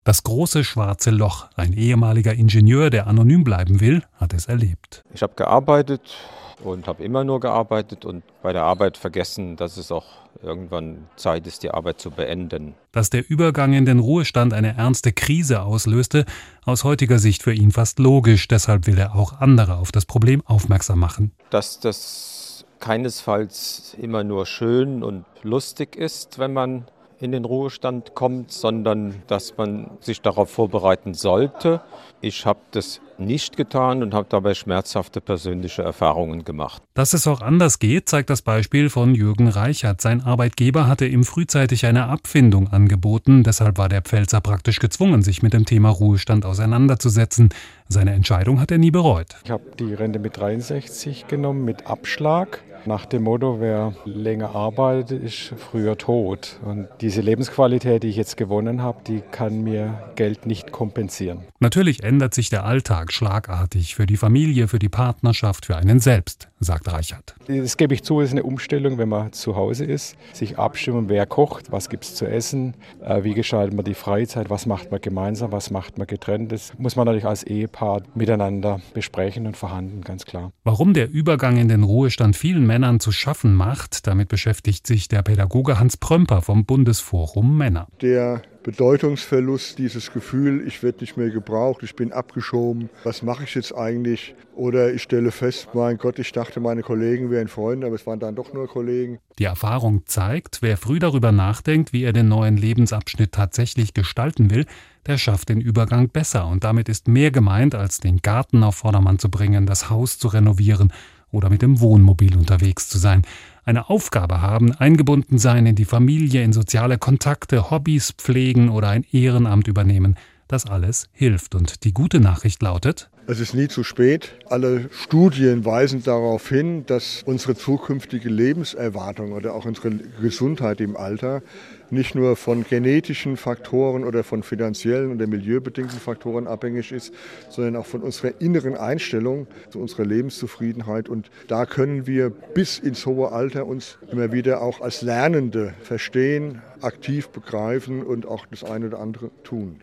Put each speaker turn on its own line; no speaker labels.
Das große schwarze Loch, ein ehemaliger Ingenieur, der anonym bleiben will, hat es erlebt.
Ich habe gearbeitet und habe immer nur gearbeitet und bei der Arbeit vergessen, dass es auch irgendwann Zeit ist, die Arbeit zu beenden.
Dass der Übergang in den Ruhestand eine ernste Krise auslöste, aus heutiger Sicht für ihn fast logisch. Deshalb will er auch andere auf das Problem aufmerksam machen.
Dass das keinesfalls immer nur schön und lustig ist, wenn man in den Ruhestand kommt, sondern dass man sich darauf vorbereiten sollte. Ich habe das nicht getan und habe dabei schmerzhafte persönliche Erfahrungen gemacht.
Dass es auch anders geht, zeigt das Beispiel von Jürgen Reichert. Sein Arbeitgeber hatte ihm frühzeitig eine Abfindung angeboten. Deshalb war der Pfälzer praktisch gezwungen, sich mit dem Thema Ruhestand auseinanderzusetzen. Seine Entscheidung hat er nie bereut.
Ich habe die Rente mit 63 genommen, mit Abschlag. Nach dem Motto, wer länger arbeitet, ist früher tot. Und diese Lebensqualität, die ich jetzt gewonnen habe, die kann mir Geld nicht kompensieren.
Natürlich ändert sich der Alltag schlagartig für die Familie, für die Partnerschaft, für einen selbst, sagt Reichert.
Das gebe ich zu, ist eine Umstellung, wenn man zu Hause ist. Sich abstimmen, wer kocht, was gibt es zu essen, wie gestaltet man die Freizeit, was macht man gemeinsam, was macht man getrennt. Das muss man natürlich als Ehepaar miteinander besprechen und verhandeln, ganz klar.
Warum der Übergang in den Ruhestand vielen Männern zu schaffen macht, damit beschäftigt sich der Pädagoge Hans Prömper vom Bundesforum Männer.
Der Bedeutungsverlust, dieses Gefühl, ich werde nicht mehr gebraucht, ich bin abgeschoben, was mache ich jetzt eigentlich? Oder ich stelle fest, mein Gott, ich dachte, meine Kollegen wären Freunde, aber es waren dann doch nur Kollegen.
Die Erfahrung zeigt, wer früh darüber nachdenkt, wie er den neuen Lebensabschnitt tatsächlich gestalten will, der schafft den Übergang besser. Und damit ist mehr gemeint, als den Garten auf Vordermann zu bringen, das Haus zu renovieren oder mit dem Wohnmobil unterwegs zu sein. Eine Aufgabe haben, eingebunden sein in die Familie, in soziale Kontakte, Hobbys pflegen oder ein Ehrenamt übernehmen. Das alles hilft. Und die gute Nachricht lautet:
Es ist nie zu spät. Alle Studien weisen darauf hin, dass unsere zukünftige Lebenserwartung oder auch unsere Gesundheit im Alter nicht nur von genetischen Faktoren oder von finanziellen oder milieubedingten Faktoren abhängig ist, sondern auch von unserer inneren Einstellung zu unserer Lebenszufriedenheit. Und da können wir bis ins hohe Alter uns immer wieder auch als Lernende verstehen, aktiv begreifen und auch das eine oder andere tun.